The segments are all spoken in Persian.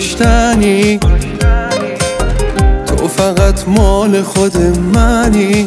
داشتنی، تو فقط مال خود منی.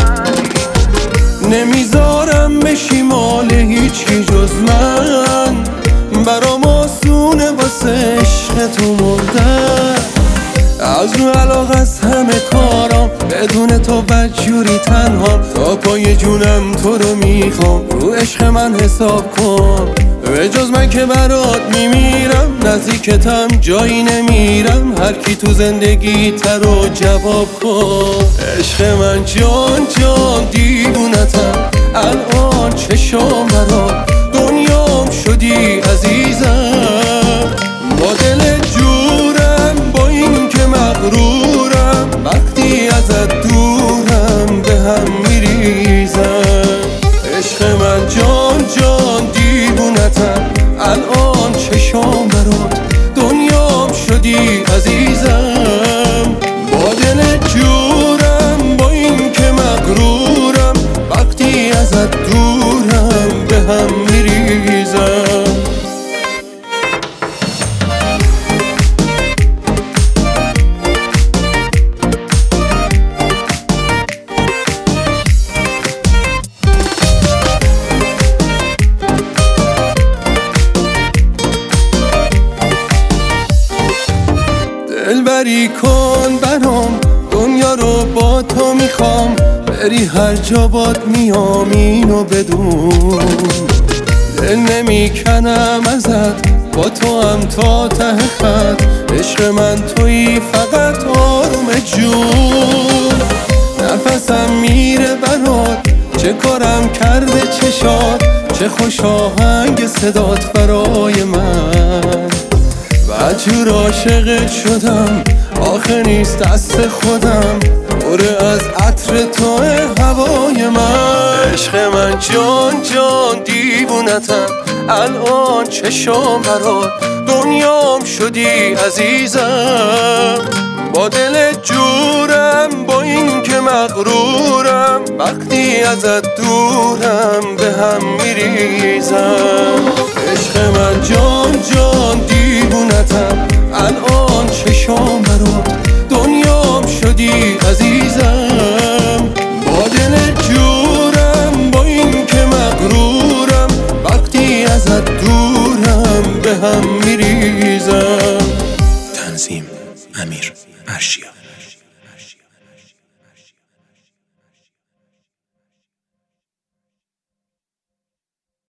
نمیذارم بشی مال هیچی جز من، برام آسونه واسه عشق تو مردن. از رو علاقه از همه کارام، بدون تو بدجوری تنها، تا پای جونم تو رو میخوام، رو عشق من حساب کن. به جز من که برات میمیرم، نزدیکتم جایی نمیرم، هر کی تو زندگی رو جواب کن. عشق من جان جان دیوونتم، الان چشم برات دنیام شدی عزیزم. با دل جورم، با این که مغرورم، وقتی ازت دورم به هم میریزم. عشق من جان جان دیوونتم، الان چشم برات دنیام شدی عزیزم. با دل جورم، با این که مغرورم، وقتی ازت دورم به هم میریزم. دلبری کن برام، دنیا رو با تو میخوام، بری هر جا باد میام اینو بدون. دل نمیکنم ازت، با تو هم تا ته خط، عشق من تویی فقط آروم جون. نفسم میره برات، چه کارم کرده چشات، چه خوش آهنگ صدات برای من. وجور عاشقت شدم، آخه نیست دست خودم، پر از عطر تو هوای من. عشق من جان جان دیوونتم، الان چشم برات دنیام شدی عزیزم. با دل جورم، با این که مغرورم، وقتی ازت دورم به هم میریزم. عشق من جان جان دیوونتم، الان چشم برات دنیام شدی عزیزم. با دل جورم، با این که مغرورم، وقتی ازت دورم به هم میریزم. تنظیم: امیر ارشیا.